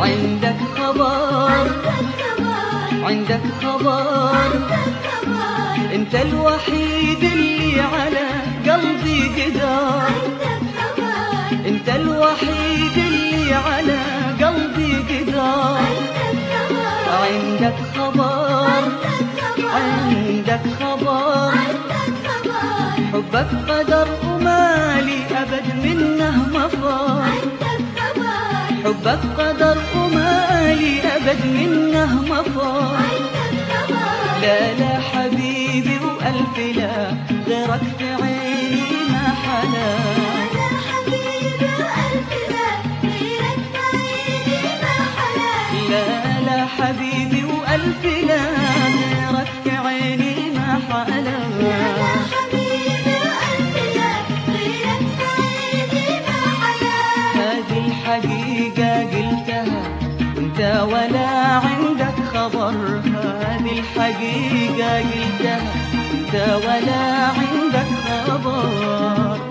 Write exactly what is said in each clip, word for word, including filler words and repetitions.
عندك خبر عندك خبر انت الوحيد اللي على قلبي قدر، انت الوحيد اللي على قلبي قدر. عندك خبر عندك خبر حبك قدر ومالي أبد منه مفر، حبك قدر ومالي أبد منه مفر. لا لا حبيبي وألف لا غيرك في عيني ما حلا، لا لا حبيبي وألف لا غيرك في عيني ما حلا. هذه الحقيقة قلتها وانت ولا عندك خبر، هذه الحقيقة قلتها وانت ولا عندك خبر.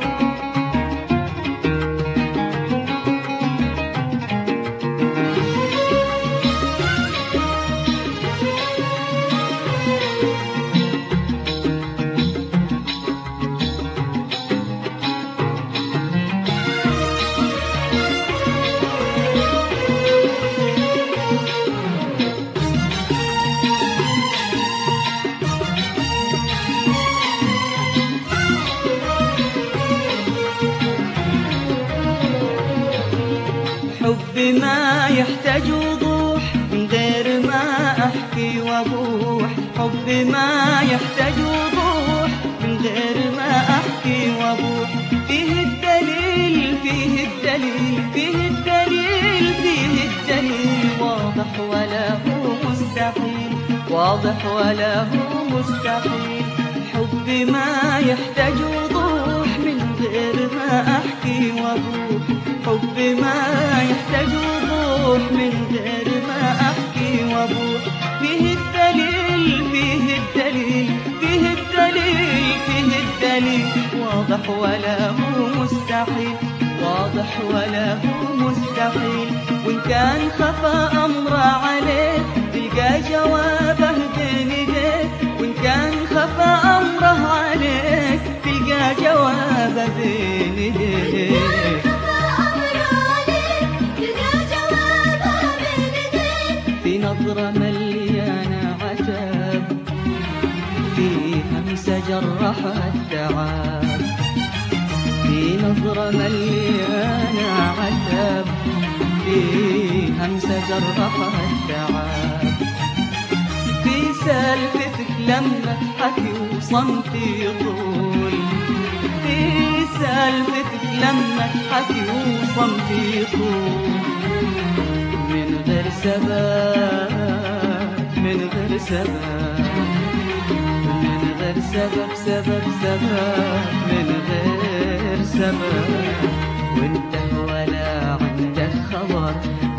حبي ما يحتاج وضوح من غير ما أحكي وأبوح، حبي ما يحتاج وضوح من غير ما أحكي وأبوح. فيه الدليل فيه الدليل فيه الدليل فيه الدليل واضح ولا هو مستحيل، واضح ولا هو مستحيل. حبي ما يحتاج وضوح من غير ما أحكي وأبوح، حبي ما يحتاج وضوح من غير ما أحكي وأبوح. فيه الدليل فيه الدليل فيه الدليل فيه الدليل واضح ولا هو مستحيل، واضح ولا هو مستحيل. وإن كان خفى أمره عليك تلقى جوابه بين يديك، وإن كان خفى أمره عليك تلقى جوابه بين يديك. في نظرة مليانة عتاب، في همسة جرحت تعب، في نظرة مليانة عتاب، في همسة جرحت تعب. في سالفتك لما حكي وصمتي يطول، في سالفتك لما حكي وصمتي يطول. من غير سبب من غير سبب من غير سبب سبب سبب من غير سبب، وانت ولا عندك خبر.